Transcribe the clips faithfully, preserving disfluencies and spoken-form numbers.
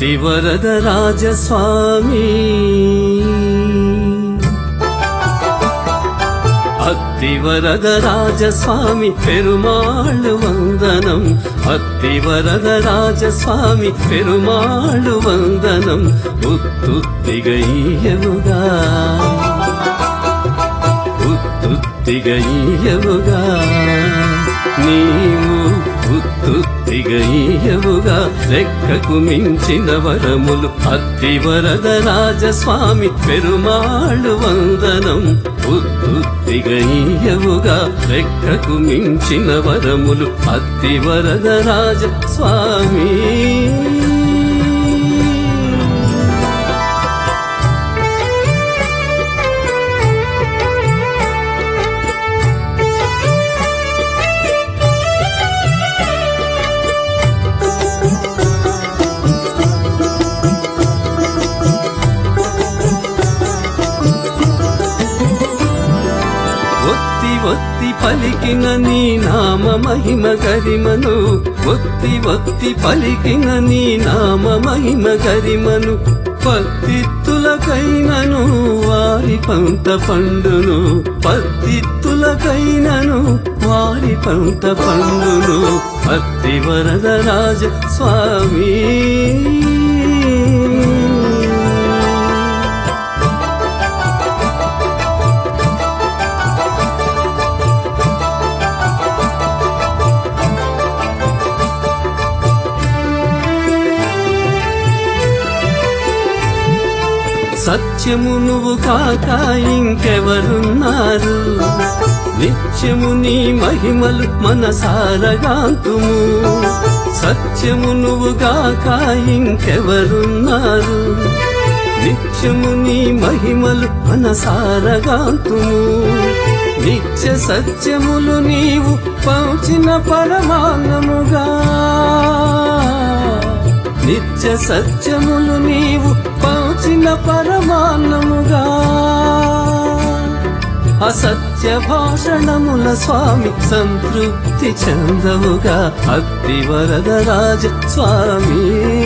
అత్తివరదరాజస్వామి అత్తివరదరాజస్వామి పెరుమాళు వందనం అత్తివరదరాజస్వామి పెరుమాళు వందనం ఉత్తుత్తిగయ్యవుగా ఉత్తుత్తిగయ్యవుగా నీవు ఉత్తుత్తిగయ్యవుగా లెక్కకు మించిన వరములు అత్తివరదరాజస్వామి పెరుమాళు వందనం ఉత్తుత్తిగయ్యవుగా లెక్కకు మించిన వరములు అత్తివరదరాజస్వామి ఒత్తి పలికిన నీ నామ మహిమ గరిమను ఒత్తి ఒత్తి పలికిన నీ నామ మహిమ గరిమను పత్తిత్తులకైనను వారి పంట పండును పత్తిత్తులకైనను వారి పంట పండును అత్తివరదరాజ స్వామి సత్యము నువ్వు కాక ఇంకెవరున్నారు నిత్యము నీ మహిమలు మనసారగాంతుము సత్యము నువ్వు కాక ఇంకెవరున్నారు నిత్యము నీ మహిమలు మనసారగాంతుము నిత్య సత్యములు నీవు పంచిన పరమాన్నముగా నిత్య సత్యములు నీవు పంచిన పరమాన్నముగా అసత్య భాషణముల స్వామి సంతృప్తి చెందవుగా అత్తివరదరాజ స్వామి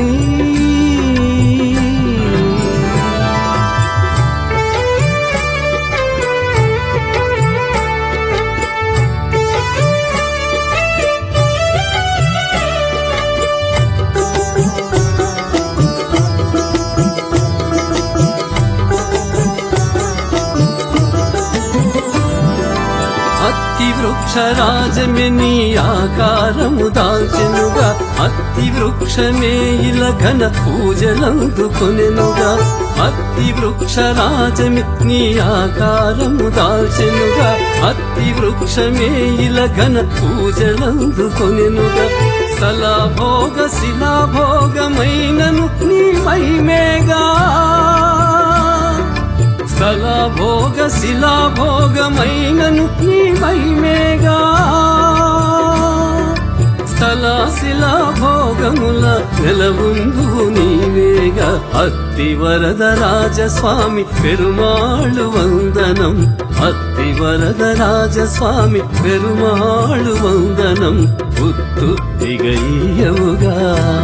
అత్తి వృక్షరాజమే నీ ఆకారము దాల్చెనుగా అత్తి వృక్షమే ఇలా ఘన పూజలందుకొనెనుగా అత్తి వృక్షరాజమే నీ ఆకారము దాల్చెనుగా అత్తి వృక్షమే ఇలా ఘన పూజలందుకొనెనుగా స్థలభోగ శిలాభోగమైనను నీ మహిమేగా స్థలభోగ శిలాభోగమైనను నీ మహిమేగా స్థల శిలాభోగముల నెలవుందు నీవేగా అత్తివరదరాజస్వామి పెరుమాళు వందనం అత్తివరదరాజస్వామి పెరుమాళు వందనం ఉత్తుత్తిగయ్యవుగా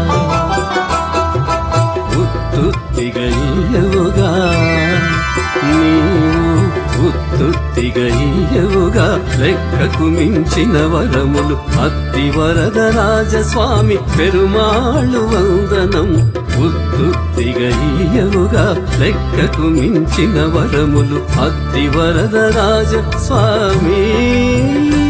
ఉత్తుత్తిగయ్యవుగా నీవు ఉత్తుత్తిగయ్యవుగా లెక్కకు మించిన వరములు అత్తివరదరాజస్వామి పెరుమాళు వందనం ఉత్తుత్తిగయ్యవుగా లెక్కకు మించిన వరములు అత్తివరదరాజ స్వామి